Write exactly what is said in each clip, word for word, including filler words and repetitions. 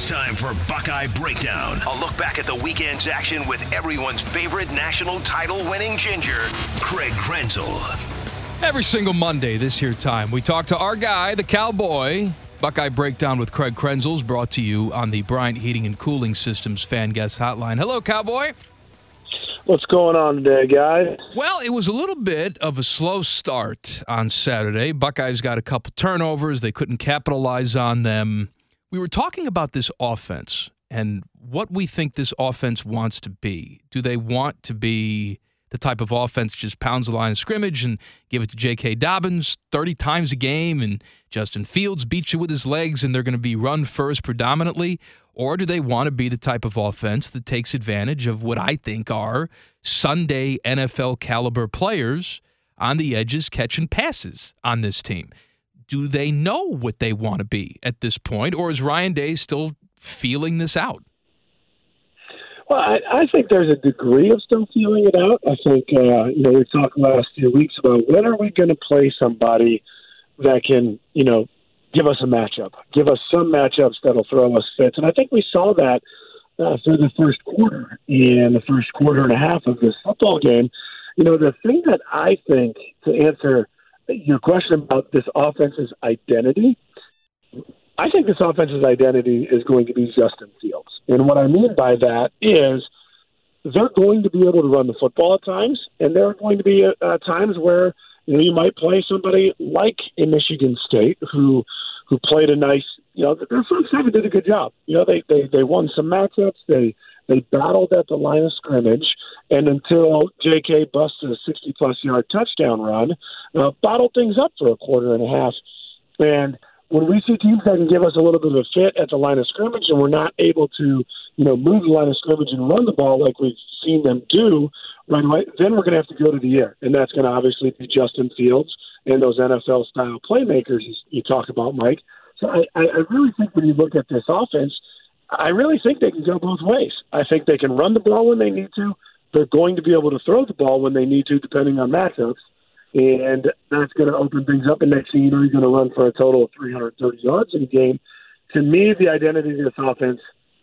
time for Buckeye Breakdown. A look back at the weekend's action with everyone's favorite national title-winning ginger, Craig Krenzel. Every single Monday this here time, we talk to our guy, the Cowboy. Buckeye Breakdown with Craig Krenzel is brought to you on the Bryant Heating and Cooling Systems Fan Guest Hotline. Hello, Cowboy. What's going on today, guys? Well, it was a little bit of a slow start on Saturday. Buckeyes got a couple turnovers. They couldn't capitalize on them. We were talking about this offense and what we think this offense wants to be. Do they want to be the type of offense just pounds the line of scrimmage and give it to J K. Dobbins thirty times a game and Justin Fields beats you with his legs and they're going to be run first predominantly? Or do they want to be the type of offense that takes advantage of what I think are Sunday N F L caliber players on the edges catching passes on this team? Do they know what they want to be at this point, or is Ryan Day still feeling this out? Well, I, I think there's a degree of still feeling it out. I think, uh, you know, we talked last few weeks about when are we going to play somebody that can, you know, give us a matchup, give us some matchups that'll throw us fits. And I think we saw that uh, through the first quarter and the first quarter and a half of this football game. You know, the thing that I think, to answer your question about this offense's identity, I think this offense's identity is going to be Justin Fields. And what I mean by that is they're going to be able to run the football at times, and there are going to be uh, times where, you know, you might play somebody like in Michigan State who who played a nice, you know, their front seven did a good job. You know, they they, they won some matchups. They they battled at the line of scrimmage, and until J K busted a sixty-plus yard touchdown run, uh, bottled things up for a quarter and a half. And when we see teams that can give us a little bit of a fit at the line of scrimmage and we're not able to, you know, move the line of scrimmage and run the ball like we've seen them do right away, then we're going to have to go to the air. And that's going to obviously be Justin Fields and those N F L-style playmakers you, you talk about, Mike. So I, I really think when you look at this offense, I really think they can go both ways. I think they can run the ball when they need to. They're going to be able to throw the ball when they need to, depending on matchups. And that's going to open things up. And next thing you know, you're going to run for a total of three hundred thirty yards in a game. To me, the identity of this offense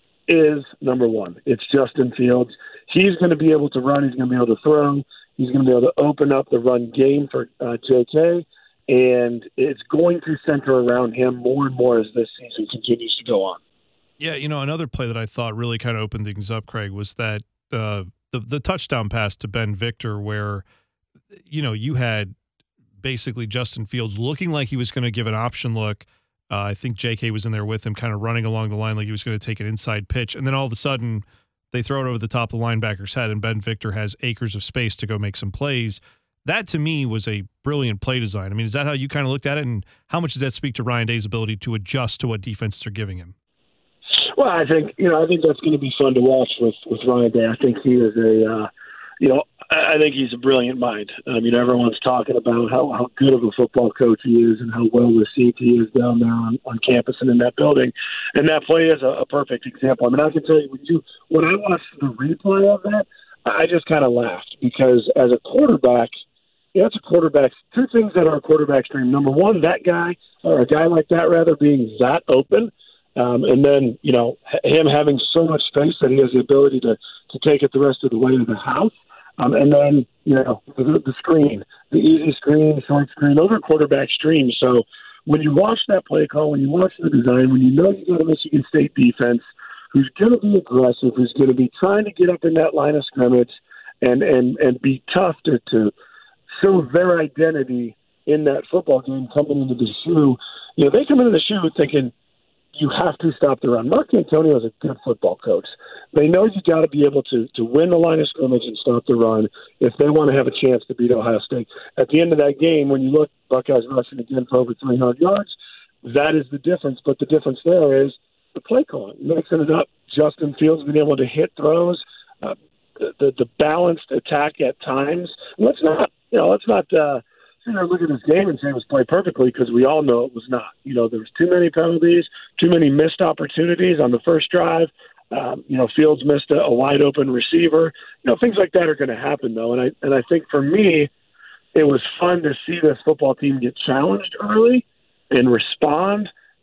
is number one. It's Justin Fields. He's going to be able to run. He's going to be able to throw. He's going to be able to open up the run game for uh, J K. And it's going to center around him more and more as this season continues to go on. Yeah, you know, another play that I thought really kind of opened things up, Craig, was that uh, the the touchdown pass to Ben Victor where, you know, you had basically Justin Fields looking like he was going to give an option look. Uh, I think J K was in there with him kind of running along the line like he was going to take an inside pitch. And then all of a sudden they throw it over the top of the linebacker's head and Ben Victor has acres of space to go make some plays. That, to me, was a brilliant play design. I mean, is that how you kind of looked at it? And how much does that speak to Ryan Day's ability to adjust to what defenses are giving him? Well, I think, you know, I think that's going to be fun to watch with, with Ryan Day. I think he is a, uh, you know, I think he's a brilliant mind. I mean, everyone's talking about how, how good of a football coach he is and how well received he is down there on, on campus and in that building. And that play is a, a perfect example. I mean, I can tell you, when you when I watched the replay of that, I just kind of laughed because as a quarterback, yeah, it's a quarterback. Two things that are a quarterback's dream. Number one, that guy, or a guy like that rather, being that open. Um, and then, you know, him having so much space that he has the ability to, to take it the rest of the way to the house. Um, and then, you know, the, the screen, the easy screen, short screen, those are quarterback streams. So when you watch that play call, when you watch the design, when you know you got a Michigan State defense who's going to be aggressive, who's going to be trying to get up in that line of scrimmage and, and, and be tough to, to show their identity in that football game coming into the shoe, you know, they come into the shoe thinking, you have to stop the run. Mark Antonio is a good football coach. They know you got to be able to to win the line of scrimmage and stop the run if they want to have a chance to beat Ohio State. At the end of that game, when you look, Buckeyes rushing again for over three hundred yards, that is the difference. But the difference there is the play calling, mixing it up. Justin Fields being able to hit throws, uh, the, the the balanced attack at times. And let's not, you know, let's not. Uh, look at this game and say it was played perfectly because we all know it was not. You know, there was too many penalties, too many missed opportunities on the first drive. Um, you know, Fields missed a, a wide open receiver. You know, things like that are going to happen though. And I and I think for me, it was fun to see this football team get challenged early and respond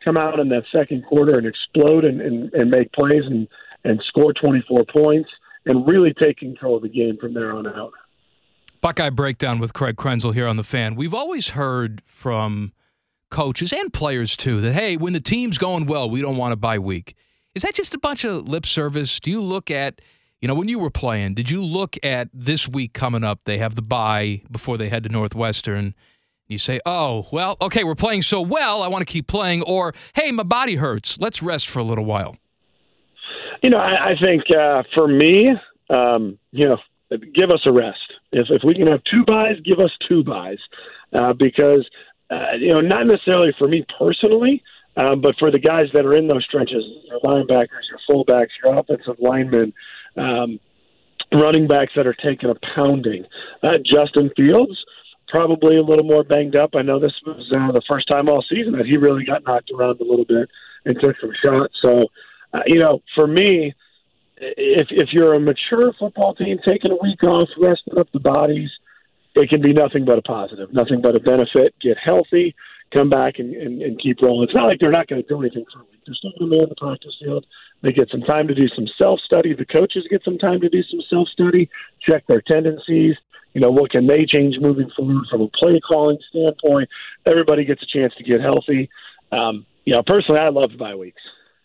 come out in that second quarter and explode and, and, and make plays and, and score twenty-four points and really take control of the game from there on out. Buckeye Breakdown with Craig Krenzel here on The Fan. We've always heard from coaches and players, too, that, hey, when the team's going well, we don't want a bye week. Is that just a bunch of lip service? Do you look at, you know, when you were playing, did you look at this week coming up? They have the bye before they head to Northwestern. You say, oh, well, okay, we're playing so well, I want to keep playing. Or, hey, my body hurts. Let's rest for a little while. You know, I, I think uh, for me, um, you know, give us a rest. If if we can have two buys, give us two buys. Uh, because, uh, you know, not necessarily for me personally, um, but for the guys that are in those trenches, your linebackers, your fullbacks, your offensive linemen, um, running backs that are taking a pounding. Uh, Justin Fields, probably a little more banged up. I know this was uh, the first time all season that he really got knocked around a little bit and took some shots. So, uh, you know, for me, if if you're a mature football team taking a week off, resting up the bodies, it can be nothing but a positive, nothing but a benefit. Get healthy, come back and, and, and keep rolling. It's not like they're not going to do anything for a week. They're still going to be on the practice field. They get some time to do some self-study. The coaches get some time to do some self-study, check their tendencies. You know, what can they change moving forward from a play calling standpoint? Everybody gets a chance to get healthy. Um, you know, personally, I love bye weeks.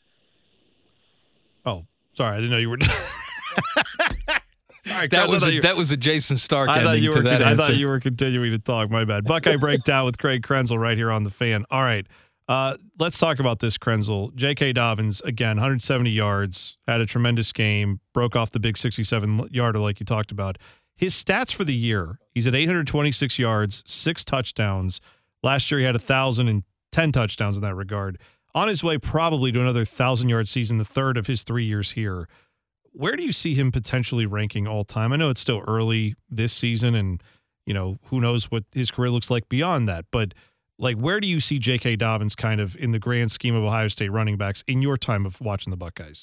Oh, sorry, I didn't know you were. Right, that Chris, was a, you, that was a Jason Stark I ending you to were, that I answer. thought you were continuing to talk. My bad. Buckeye Breakdown with Craig Krenzel right here on The Fan. All right, uh, let's talk about this, Krenzel. J K. Dobbins, again, one hundred seventy yards, had a tremendous game, broke off the big sixty-seven-yarder like you talked about. His stats for the year, he's at eight hundred twenty-six yards, six touchdowns. Last year he had one thousand ten touchdowns in that regard. On his way probably to another one thousand-yard season, the third of his three years here. Where do you see him potentially ranking all time? I know it's still early this season and, you know, who knows what his career looks like beyond that. But, like, where do you see J K. Dobbins kind of in the grand scheme of Ohio State running backs in your time of watching the Buckeyes?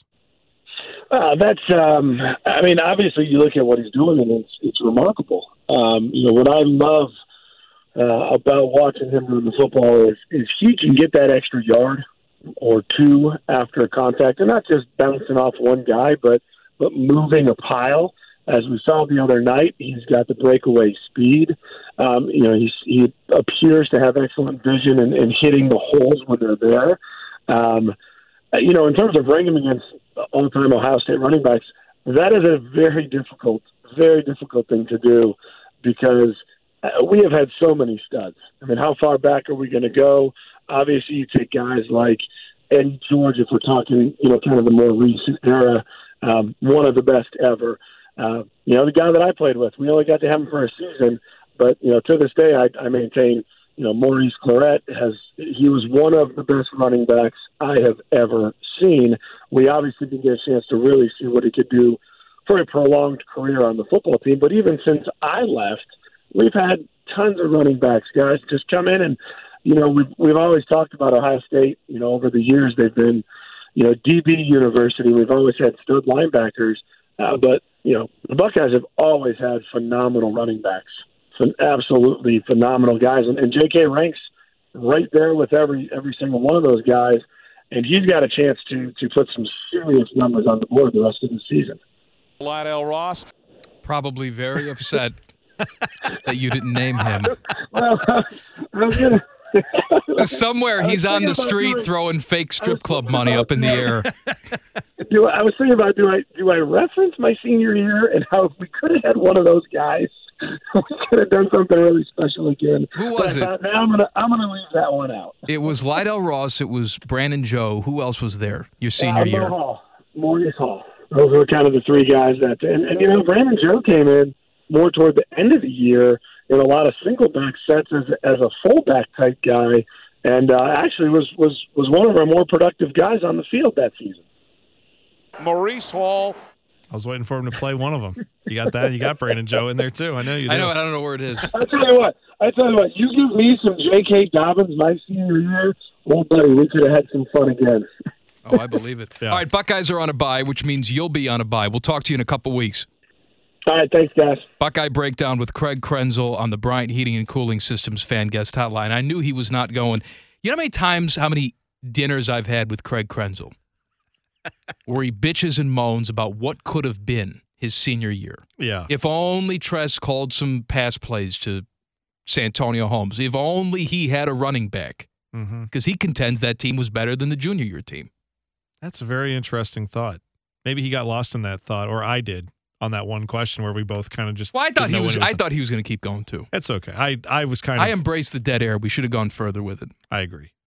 Uh, that's, um, I mean, obviously you look at what he's doing and it's, it's remarkable. Um, you know, what I love uh, about watching him run the football is, is he can get that extra yard or two after contact, and not just bouncing off one guy, but but moving a pile. As we saw the other night, he's got the breakaway speed. Um, you know, he's, he appears to have excellent vision and, and hitting the holes when they're there. Um, you know, in terms of ranking against all-time Ohio State running backs, that is a very difficult, very difficult thing to do because we have had so many studs. I mean, how far back are we going to go? Obviously, you take guys like Eddie George, if we're talking, you know, kind of the more recent era, um, one of the best ever. Uh, you know, the guy that I played with, we only got to have him for a season, but, you know, to this day, I, I maintain, you know, Maurice Clarett has, he was one of the best running backs I have ever seen. We obviously didn't get a chance to really see what he could do for a prolonged career on the football team, but even since I left, we've had tons of running backs, guys, just come in and, you know, we've, we've always talked about Ohio State. You know, over the years, they've been, you know, D B University. We've always had stud linebackers. Uh, but, you know, the Buckeyes have always had phenomenal running backs, some absolutely phenomenal guys. And, and J K ranks right there with every every single one of those guys. And he's got a chance to to put some serious numbers on the board the rest of the season. Lydell Ross. Probably very upset that you didn't name him. Well, I was gonna... Somewhere he's on the street doing, throwing fake strip club money up in the air. Do I, I was thinking about do I do I reference my senior year and how if we could have had one of those guys, we could have done something really special again. Who was but it? Thought, now I'm gonna I'm gonna leave that one out. It was Lydell Ross. It was Brandon Joe. Who else was there? Your senior uh, Mo year. Hall, Maurice Hall. Those were kind of the three guys that. And, and you know, Brandon Joe came in more toward the end of the year in a lot of single back sets as as a fullback type guy, and uh, actually was was was one of our more productive guys on the field that season. Maurice Hall. I was waiting for him to play one of them. You got that? You got Brandon Joe in there too. I know you do. I know. I don't know where it is. I tell you what. I tell you what. You give me some J K. Dobbins my senior year, well, buddy, we could have had some fun again. Oh, I believe it. Yeah. All right, Buckeyes are on a bye, which means you'll be on a bye. We'll talk to you in a couple weeks. All right, thanks, guys. Buckeye Breakdown with Craig Krenzel on the Bryant Heating and Cooling Systems Fan Guest Hotline. I knew he was not going. You know how many times, how many dinners I've had with Craig Krenzel, where he bitches and moans about what could have been his senior year. Yeah. If only Tress called some pass plays to Santonio Holmes. If only he had a running back. Because Mm-hmm. he contends that team was better than the junior year team. That's a very interesting thought. Maybe he got lost in that thought, or I did on that one question where we both kind of just. Well, I thought didn't he know was. when it I thought he was going to keep going too. That's okay. I I was kind of. I embraced the dead air. We should have gone further with it. I agree.